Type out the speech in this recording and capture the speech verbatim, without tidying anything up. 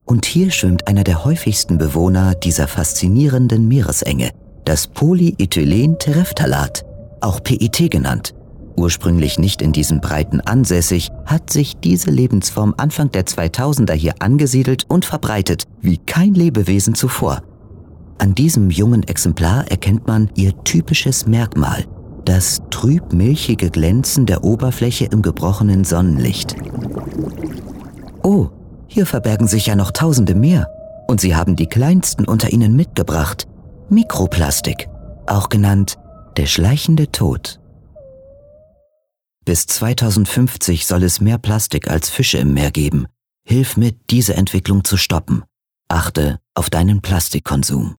Und hier schwimmt einer der häufigsten Bewohner dieser faszinierenden Meeresenge, das Polyethylen-Terephthalat, auch P E T genannt. Ursprünglich nicht in diesen Breiten ansässig, hat sich diese Lebensform Anfang der zweitausender hier angesiedelt und verbreitet, wie kein Lebewesen zuvor. An diesem jungen Exemplar erkennt man ihr typisches Merkmal, das trüb-milchige Glänzen der Oberfläche im gebrochenen Sonnenlicht. Oh, hier verbergen sich ja noch tausende mehr. Und sie haben die kleinsten unter ihnen mitgebracht. Mikroplastik, auch genannt der schleichende Tod. Bis zweitausendfünfzig soll es mehr Plastik als Fische im Meer geben. Hilf mit, diese Entwicklung zu stoppen. Achte auf deinen Plastikkonsum.